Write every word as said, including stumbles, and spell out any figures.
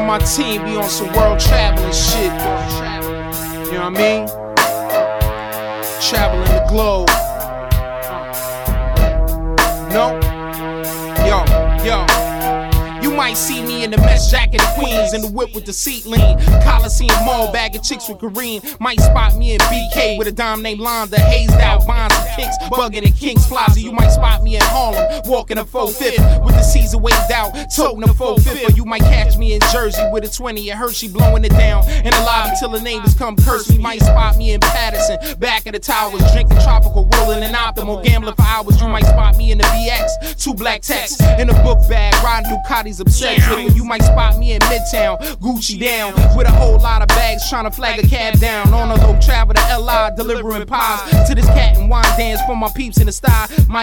and my team be on some world traveling shit. You know what I mean? Traveling the globe. No? Yo, yo. You might see me in the mesh jacket of Queens, in the whip with the seat lean, Coliseum Mall bagging chicks with Kareem. Might spot me in B K with a dime named Londa, hazed out bonds and kicks, bugging in Kings Plaza. You might spot me in Harlem, walking a four fifth with the Caesar waved out, toting a four fifth. Or you might catch me in Jersey with a twenty at Hershey, blowing it down in the lobby till the neighbors come curse me. Might spot me in Patterson, back in the towers, drinking tropical, rolling an optimal, gambling for hours. You might spot me in the V X, two black texts in a book bag, riding Ducatis obsessed. You might spot me in Midtown, Gucci down, with a whole lot of bags, trying to flag a cab down. On a low travel to L I, delivering pies to this cat and wine dance for my peeps in the style.